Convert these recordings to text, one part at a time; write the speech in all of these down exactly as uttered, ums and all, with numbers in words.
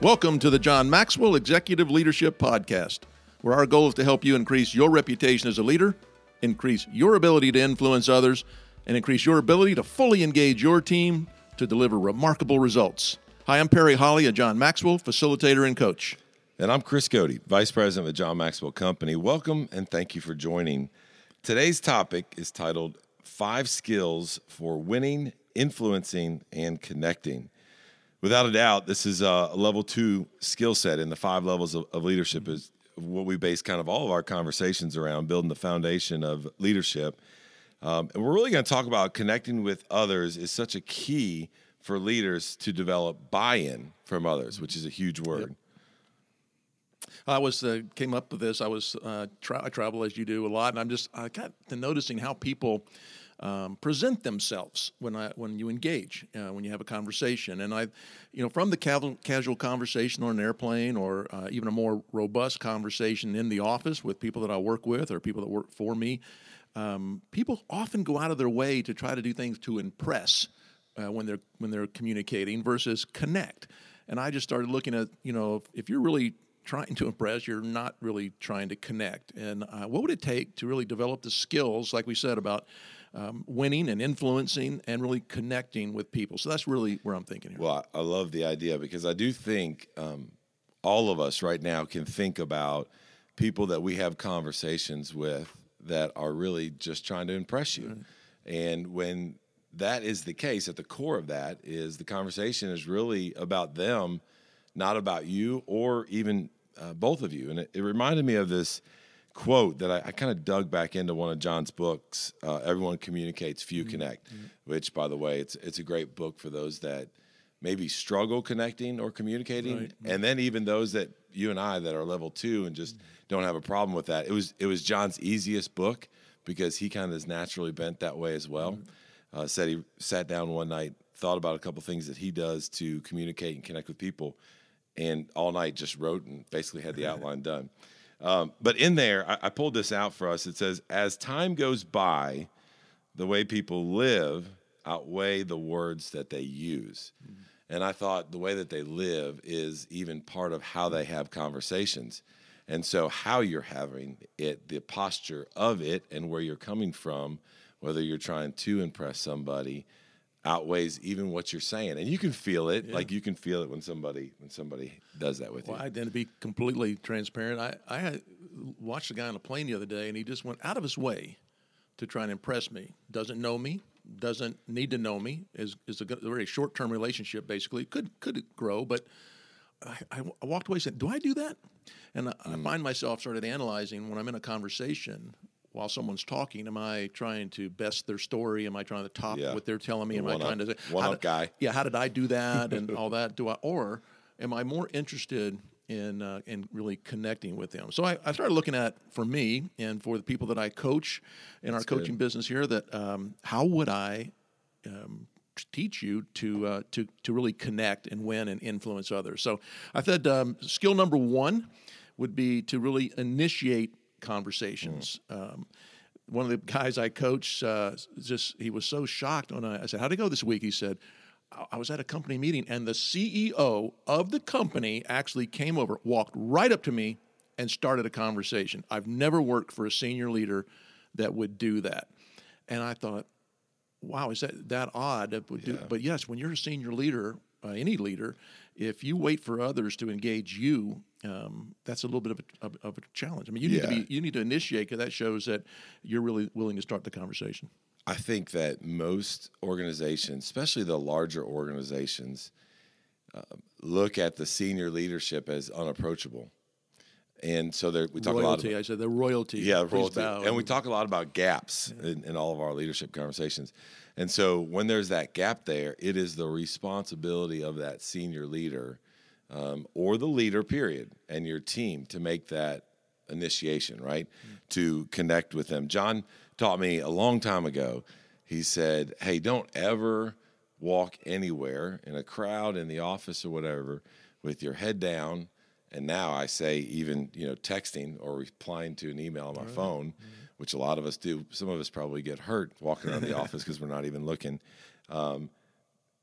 Welcome to the John Maxwell Executive Leadership Podcast, where our goal is to help you increase your reputation as a leader, increase your ability to influence others, and increase your ability to fully engage your team to deliver remarkable results. Hi, I'm Perry Holly, a John Maxwell facilitator and coach. And I'm Chris Cody, Vice President of the John Maxwell Company. Welcome and thank you for joining. Today's topic is titled Five Skills for Winning, Influencing, and Connecting. Without a doubt, this is a level two skill set in the five levels of, of leadership is what we base kind of all of our conversations around, building the foundation of leadership. Um, and we're really going to talk about connecting with others is such a key for leaders to develop buy-in from others, which is a huge word. Yep. I was uh, came up with this. I was uh, tra- I travel as you do a lot, and I'm just I got to noticing how people um, present themselves when I when you engage, uh, when you have a conversation. And I, you know, from the casual, casual conversation on an airplane, or uh, even a more robust conversation in the office with people that I work with or people that work for me, um, people often go out of their way to try to do things to impress uh, when they're when they're communicating versus connect. And I just started looking at, you know, if, if you're really trying to impress, you're not really trying to connect. And uh, what would it take to really develop the skills, like we said, about um, winning and influencing and really connecting with people? So that's really where I'm thinking here. Well, I love the idea because I do think um, all of us right now can think about people that we have conversations with that are really just trying to impress you. Right. And when that is the case, at the core of that is the conversation is really about them, not about you or even uh, both of you. And it, it reminded me of this quote that I, I kind of dug back into one of John's books, uh, Everyone Communicates, Few mm-hmm. Connect, mm-hmm. which, by the way, it's it's a great book for those that maybe struggle connecting or communicating, right. and then even those that you and I that are level two and just mm-hmm. don't have a problem with that. It was it was John's easiest book because he kind of is naturally bent that way as well. Mm-hmm. Uh, said he sat down one night, thought about a couple things that he does to communicate and connect with people, and all night just wrote and basically had the outline done. Um, but in there, I, I pulled this out for us. It says, as time goes by, the way people live outweigh the words that they use. Mm-hmm. And I thought the way that they live is even part of how they have conversations. And so how you're having it, the posture of it, and where you're coming from, whether you're trying to impress somebody, outweighs even what you're saying. And you can feel it, yeah. like you can feel it when somebody when somebody does that with well, you. I then to be completely transparent, I, I had watched a guy on a plane the other day, and he just went out of his way to try and impress me. Doesn't know me, doesn't need to know me, is is a, a very short-term relationship, basically. Could could grow, but I, I, I walked away and said, do I do that? And I, mm. I find myself started analyzing when I'm in a conversation while someone's talking, am I trying to best their story? Am I trying to top yeah. what they're telling me? Am I trying up, to one how up did, guy? Yeah, how did I do that and all that? Do I or am I more interested in uh, in really connecting with them? So I, I started looking at, for me and for the people that I coach in That's our coaching good. business here, that um, how would I um, teach you to uh, to to really connect and win and influence others? So I said um, skill number one would be to really initiate conversations. Mm. Um, one of the guys I coach, uh, just he was so shocked when I, I said, how'd it go this week? He said, I, I was at a company meeting and the C E O of the company actually came over, walked right up to me and started a conversation. I've never worked for a senior leader that would do that. And I thought, wow, is that that odd? That would yeah. do, but yes, when you're a senior leader, uh, any leader, if you wait for others to engage you, um, that's a little bit of a, of, of a challenge. I mean, you need yeah. to be you need to initiate, because that shows that you're really willing to start the conversation. I think that most organizations, especially the larger organizations, uh, look at the senior leadership as unapproachable. And so there, we talk royalty, a lot about... I said the royalty. Yeah, royalty. And we talk a lot about gaps yeah. in, in all of our leadership conversations. And so when there's that gap there, it is the responsibility of that senior leader um, or the leader, period, and your team to make that initiation, right, mm-hmm. to connect with them. John taught me a long time ago. He said, hey, don't ever walk anywhere in a crowd, in the office or whatever, with your head down. And now I say even, you know, texting or replying to an email on my right. phone, mm-hmm. which a lot of us do. Some of us probably get hurt walking around the office because we're not even looking. Um,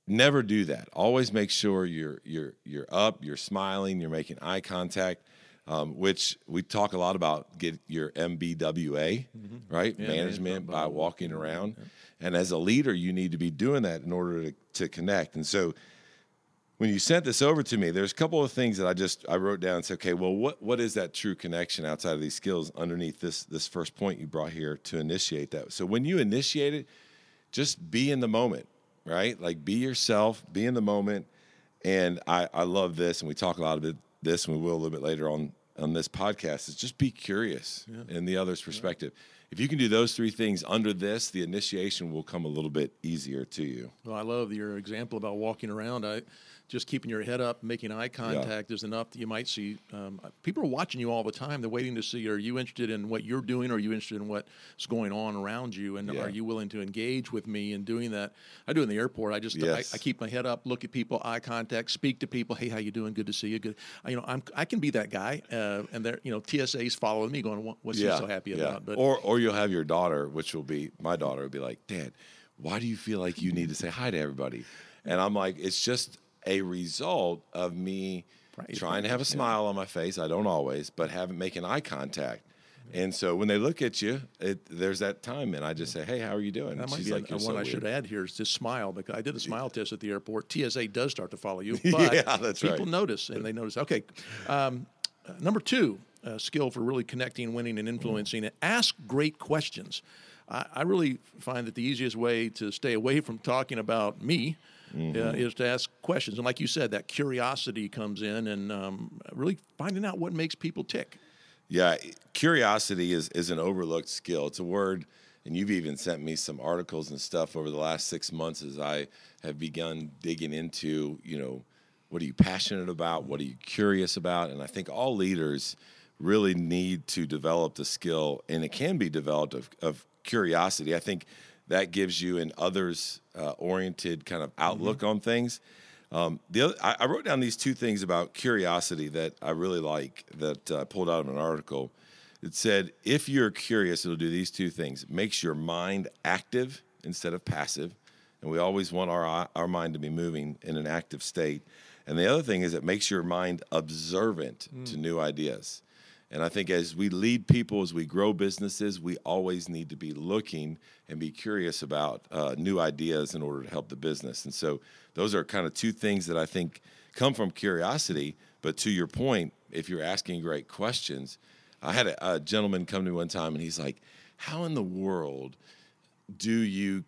never do that. Always make sure you're you're you're up, you're smiling, you're making eye contact, um, which we talk a lot about. Get your M B W A, mm-hmm. right? Yeah, Management by walking around. Yeah. And as a leader, you need to be doing that in order to, to connect. And so when you sent this over to me, there's a couple of things that I just I wrote down and said, okay, well, what what is that true connection outside of these skills underneath this this first point you brought here to initiate that? So when you initiate it, just be in the moment, right? Like be yourself, be in the moment. And I, I love this, and we talk a lot about this, and we will a little bit later on on this podcast, is just be curious yeah. in the other's perspective. Yeah. If you can do those three things under this, the initiation will come a little bit easier to you. Well, I love your example about walking around. I just keeping your head up, making eye contact yeah. is enough that you might see. Um, people are watching you all the time. They're waiting to see, are you interested in what you're doing? Or are you interested in what's going on around you? And yeah. are you willing to engage with me in doing that? I do it in the airport. I just yes. I, I keep my head up, look at people, eye contact, speak to people. Hey, how you doing? Good to see you. Good. I, you know, I'm I can be that guy. Uh, and they're you know T S A's following me, going, what's yeah. he so happy yeah. about? But or or you'll have your daughter, which will be my daughter, will be like, Dad, why do you feel like you need to say hi to everybody? And I'm like, it's just a result of me right. trying to have a smile yeah. on my face. I don't always, but having making eye contact. And so when they look at you, it, there's that time, and I just say, "Hey, how are you doing?" That might She's be like, a, one so I weird. should add here is just smile, because I did a smile test at the airport. T S A does start to follow you, but yeah, that's people right. notice, and they notice. Okay, um, uh, number two, uh, skill for really connecting, winning, and influencing. Mm. Ask great questions. I, I really find that the easiest way to stay away from talking about me. Mm-hmm. Uh, is to ask questions. And like you said, that curiosity comes in, and um, really finding out what makes people tick. Yeah, curiosity is, is an overlooked skill. It's a word, and you've even sent me some articles and stuff over the last six months as I have begun digging into, you know, what are you passionate about? What are you curious about? And I think all leaders really need to develop the skill, and it can be developed, of, of curiosity. I think that gives you an others-oriented uh, kind of outlook mm-hmm. on things. Um, the other, I, I wrote down these two things about curiosity that I really like that I uh, pulled out of an article. It said, if you're curious, it'll do these two things. It makes your mind active instead of passive. And we always want our our mind to be moving in an active state. And the other thing is it makes your mind observant mm. to new ideas. And I think as we lead people, as we grow businesses, we always need to be looking and be curious about uh, new ideas in order to help the business. And so those are kind of two things that I think come from curiosity. But to your point, if you're asking great questions, I had a, a gentleman come to me one time, and he's like, how in the world do you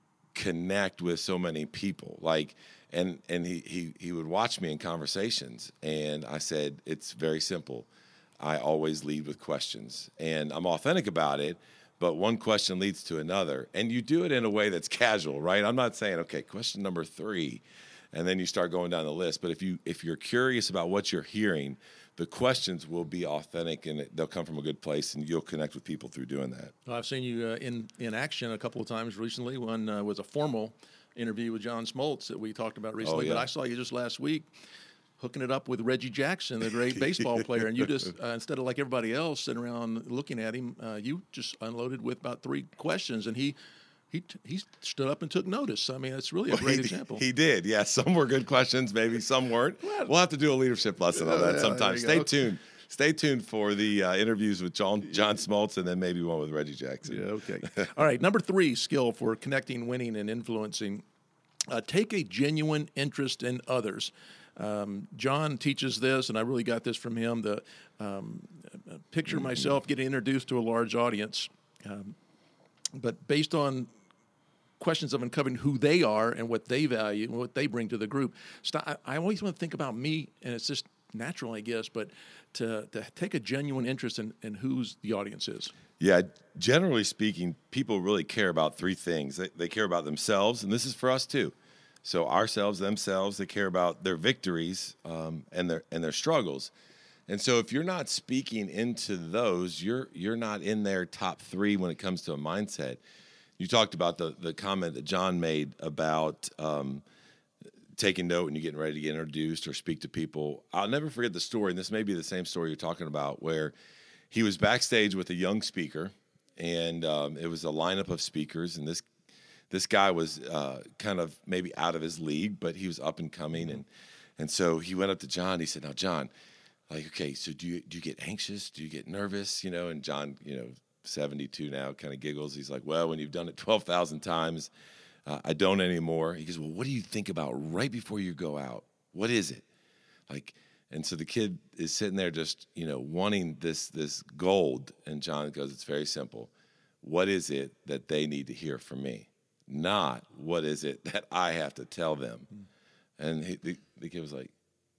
connect with so many people? Like, and and he, he, he would watch me in conversations, and I said, it's very simple. I always lead with questions, and I'm authentic about it, but one question leads to another, and you do it in a way that's casual, right? I'm not saying, okay, question number three, and then you start going down the list. But if you if you're curious about what you're hearing, the questions will be authentic, and they'll come from a good place, and you'll connect with people through doing that. Well, I've seen you uh, in in action a couple of times recently. One uh, was a formal interview with John Smoltz that we talked about recently, oh, yeah. but I saw you just last week hooking it up with Reggie Jackson, the great baseball player, and you just, uh, instead of like everybody else sitting around looking at him, uh, you just unloaded with about three questions, and he he he stood up and took notice. I mean, it's really a great he, example. He did, yeah. Some were good questions, maybe some weren't. We'll have to do a leadership lesson on that yeah, sometime. Stay go. tuned. Stay tuned for the uh, interviews with John John Smoltz, and then maybe one with Reggie Jackson. Yeah, okay. All right, number three skill for connecting, winning, and influencing. Uh, take a genuine interest in others. Um, John teaches this, and I really got this from him, the um, picture mm-hmm. myself getting introduced to a large audience, um, but based on questions of uncovering who they are and what they value and what they bring to the group. Stop, I always want to think about me, and it's just natural, I guess, but to, to take a genuine interest in, in who's the audience is. Yeah, generally speaking, people really care about three things. They, they care about themselves, and this is for us too. So ourselves, themselves, they care about their victories um, and their and their struggles. And so if you're not speaking into those, you're you're not in their top three when it comes to a mindset. You talked about the the comment that John made about um, taking note and you're getting ready to get introduced or speak to people. I'll never forget the story, and this may be the same story you're talking about, where he was backstage with a young speaker, and um, it was a lineup of speakers, and this this guy was uh, kind of maybe out of his league, but he was up and coming. And, and so he went up to John. He said, now, John, like, okay, so do you, do you get anxious? Do you get nervous? You know, and John, you know, seventy-two now, kind of giggles. He's like, well, when you've done it twelve thousand times, uh, I don't anymore. He goes, well, what do you think about right before you go out? What is it? Like, and so the kid is sitting there just, you know, wanting this this gold. And John goes, it's very simple. What is it that they need to hear from me? Not what is it that I have to tell them? Mm. And he, the, the kid was like,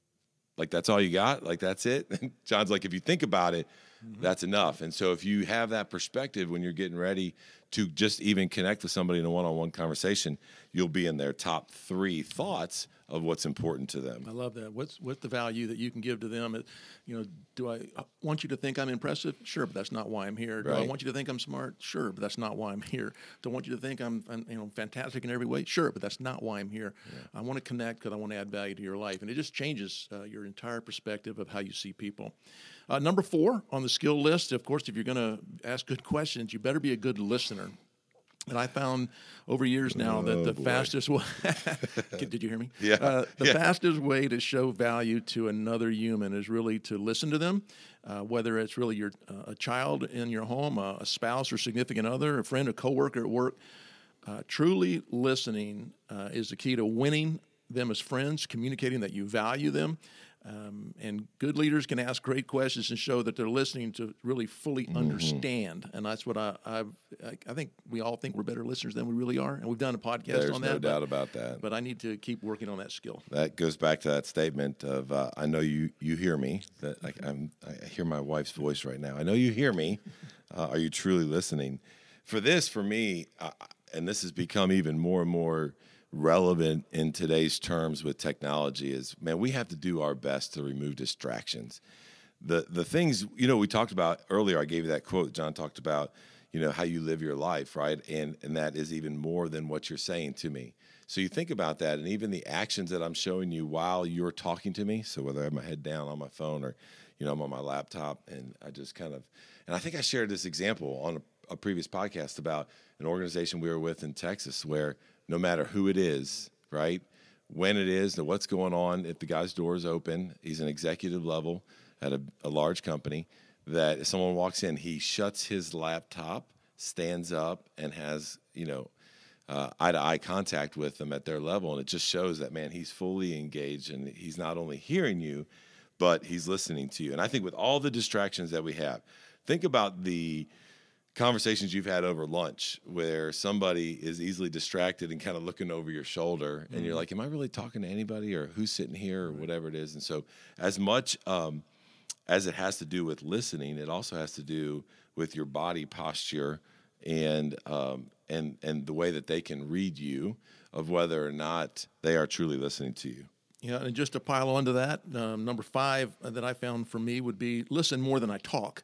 like, that's all you got? Like, that's it? And John's like, if you think about it, mm-hmm. that's enough. And so if you have that perspective when you're getting ready to just even connect with somebody in a one-on-one conversation, you'll be in their top three thoughts of what's important to them. I love that. What's what's the value that you can give to them? It, you know, do I want you to think I'm impressive? Sure, but that's not why I'm here. Do right. I want you to think I'm smart? Sure, but that's not why I'm here. Do I want you to think I'm, I'm you know fantastic in every way? Sure, but that's not why I'm here. Yeah. I want to connect because I want to add value to your life, and it just changes uh, your entire perspective of how you see people. Uh, number four on the skill list, of course, if you're going to ask good questions, you better be a good listener. And I found over years now oh, that the boy. fastest way, did you hear me? Yeah. Uh, the yeah. fastest way to show value to another human is really to listen to them, uh, whether it's really your uh, a child in your home, uh, a spouse or significant other, a friend, a coworker at work. Uh, truly listening uh, is the key to winning them as friends, communicating that you value them. Um, and good leaders can ask great questions and show that they're listening to really fully mm-hmm. understand. And that's what I, I I think we all think we're better listeners than we really are. And we've done a podcast There's on that. There's no doubt but, about that. But I need to keep working on that skill. That goes back to that statement of, uh, I know you, you hear me. That I, I'm, I hear my wife's voice right now. I know you hear me. Uh, are you truly listening? For this, for me, uh, and this has become even more and more relevant in today's terms with technology, is, man, we have to do our best to remove distractions. The the things, you know, we talked about earlier, I gave you that quote, John talked about, you know, how you live your life, right? And and that is even more than what you're saying to me. So you think about that, and even the actions that I'm showing you while you're talking to me, so whether I have my head down on my phone or, you know, I'm on my laptop, and I just kind of, and I think I shared this example on a, a previous podcast about an organization we were with in Texas where no matter who it is, right, when it is, and what's going on, if the guy's door is open, he's an executive level at a, a large company, that if someone walks in, he shuts his laptop, stands up, and has, you know, uh, eye-to-eye contact with them at their level. And it just shows that, man, he's fully engaged, and he's not only hearing you, but he's listening to you. And I think with all the distractions that we have, think about the conversations you've had over lunch where somebody is easily distracted and kind of looking over your shoulder, and mm-hmm. you're like, am I really talking to anybody, or who's sitting here, or whatever it is? And so as much um, as it has to do with listening, it also has to do with your body posture and um, and and the way that they can read you, of whether or not they are truly listening to you. Yeah, and just to pile on to that, um, number five that I found for me would be listen more than I talk.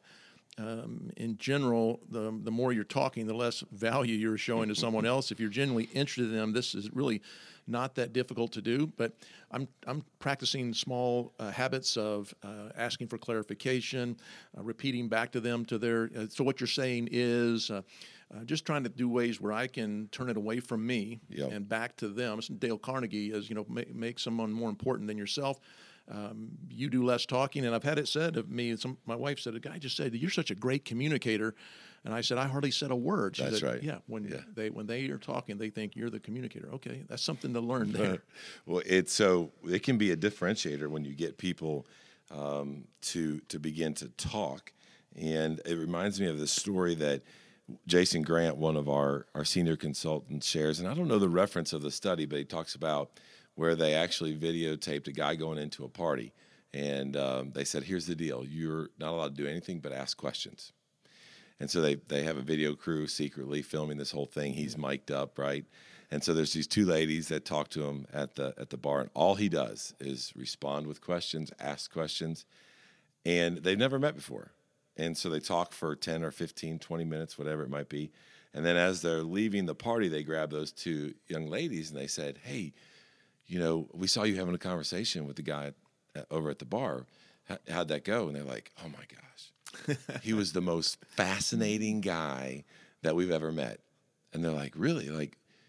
Um, in general, the the more you're talking, the less value you're showing to someone else. If you're genuinely interested in them, this is really not that difficult to do. But I'm I'm practicing small uh, habits of uh, asking for clarification, uh, repeating back to them to their. Uh, so what you're saying is. Uh, Uh, just trying to do ways where I can turn it away from me yep. and back to them. Dale Carnegie is, you know, make, make someone more important than yourself. Um, you do less talking, and I've had it said of me. Some, my wife said, a guy just said, you're such a great communicator. And I said, I hardly said a word. She that's said, right. Yeah, when yeah. they when they are talking, they think you're the communicator. Okay, that's something to learn there. Well, it's so it can be a differentiator when you get people um, to to begin to talk. And it reminds me of the story that Jason Grant, one of our, our senior consultants, shares, and I don't know the reference of the study, but he talks about where they actually videotaped a guy going into a party, and um, they said, here's the deal, you're not allowed to do anything but ask questions. And so they, they have a video crew secretly filming this whole thing. He's mic'd up, right? And so there's these two ladies that talk to him at the at the bar, and all he does is respond with questions, ask questions, and they've never met before. And so they talk for ten or fifteen, twenty minutes, whatever it might be. And then as they're leaving the party, they grab those two young ladies and they said, hey, you know, we saw you having a conversation with the guy over at the bar. How'd that go? And they're like, oh, my gosh. He was the most fascinating guy that we've ever met. And they're like, really? Like,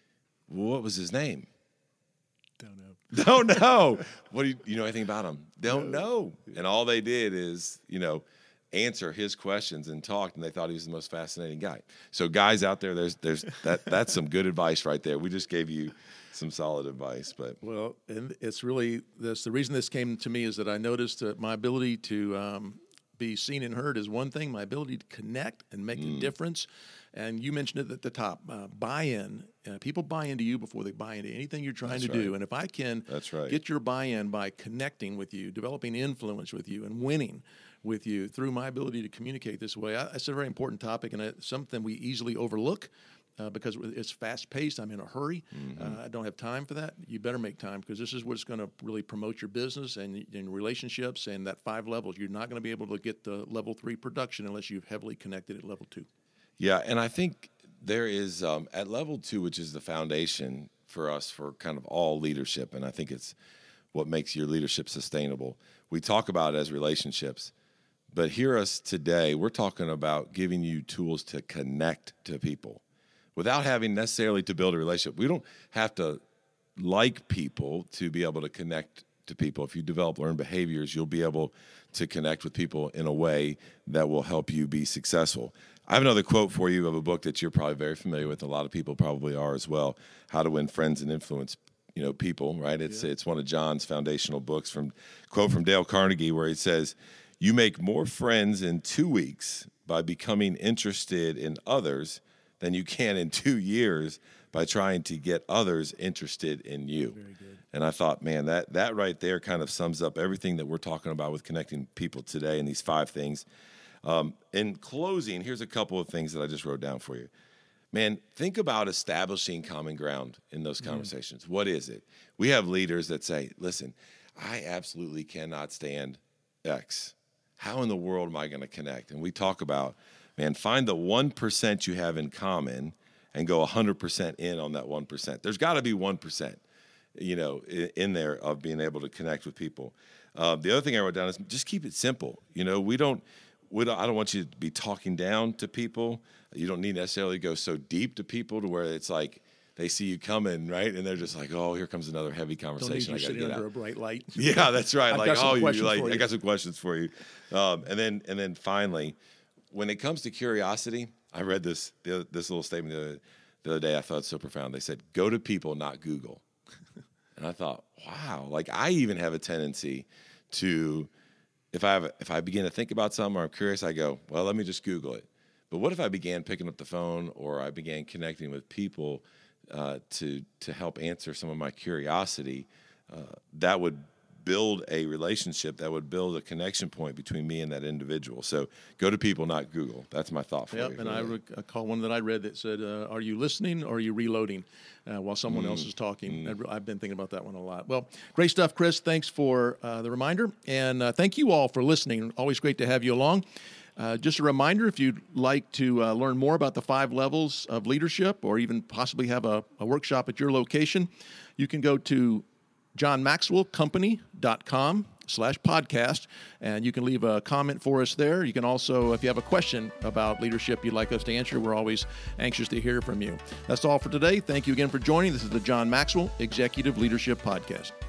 well, what was his name? Don't know. Don't know. What do you, you know anything about him? Don't know. And all they did is, you know, answer his questions and talked, and they thought he was the most fascinating guy. So guys out there, there's there's that that's some good advice right there. We just gave you some solid advice. But well, and it's really this the reason this came to me is that I noticed that my ability to um, be seen and heard is one thing. My ability to connect and make mm. a difference. And you mentioned it at the top, uh, buy-in. Uh, people buy into you before they buy into anything you're trying That's to right. do. And if I can That's right. get your buy-in by connecting with you, developing influence with you, and winning with you through my ability to communicate this way, I, it's a very important topic, and it's something we easily overlook uh, because it's fast-paced. I'm in a hurry. Mm-hmm. Uh, I don't have time for that. You better make time, because this is what's going to really promote your business and, and relationships and that five levels. You're not going to be able to get the level three production unless you've heavily connected at level two. Yeah, and I think there is, um, at level two, which is the foundation for us for kind of all leadership, and I think it's what makes your leadership sustainable. We talk about it as relationships, but hear us today, we're talking about giving you tools to connect to people without having necessarily to build a relationship. We don't have to like people to be able to connect to people. If you develop learned behaviors, you'll be able to connect with people in a way that will help you be successful. I have another quote for you of a book that you're probably very familiar with. A lot of people probably are as well. How to Win Friends and Influence, you know, people, right? It's yeah. it's one of John's foundational books. From quote from Dale Carnegie, where he says, "You make more friends in two weeks by becoming interested in others than you can in two years by trying to get others interested in you." Very good. And I thought, man, that that right there kind of sums up everything that we're talking about with connecting people today, and these five things. Um, in closing, here's a couple of things that I just wrote down for you. Man, think about establishing common ground in those conversations. Mm. What is it? We have leaders that say, listen, I absolutely cannot stand X. How in the world am I going to connect? And we talk about, man, find the one percent you have in common and go one hundred percent in on that one percent. There's got to be one percent, you know, in, in there of being able to connect with people. Uh, the other thing I wrote down is just keep it simple. You know, we don't, We don't, I don't want you to be talking down to people. You don't need necessarily go so deep to people to where it's like they see you coming, right? And they're just like, oh, here comes another heavy conversation. Don't need you I sitting get under out. a bright light. Yeah, that's right. I've like, got some oh, you questions like, for you. I got some questions for you. Um, and then, and then finally, when it comes to curiosity, I read this the, this little statement the other, the other day. I thought it was so profound. They said, "Go to people, not Google." And I thought, wow, like I even have a tendency to. If I have, if I begin to think about something or I'm curious, I go, well, let me just Google it. But what if I began picking up the phone or I began connecting with people uh, to to help answer some of my curiosity? Uh, that would build a relationship. That would build a connection point between me and that individual. So go to people, not Google. That's my thought for yep, you. And I recall one that I read that said, uh, are you listening or are you reloading uh, while someone mm. else is talking? Mm. I've been thinking about that one a lot. Well, great stuff, Chris. Thanks for uh, the reminder. And uh, thank you all for listening. Always great to have you along. Uh, just a reminder, if you'd like to uh, learn more about the five levels of leadership or even possibly have a, a workshop at your location, you can go to john maxwell company dot com slash podcast, and you can leave a comment for us there. You can also, if you have a question about leadership you'd like us to answer, we're always anxious to hear from you. That's all for today. Thank you again for joining. This is the John Maxwell Executive Leadership Podcast.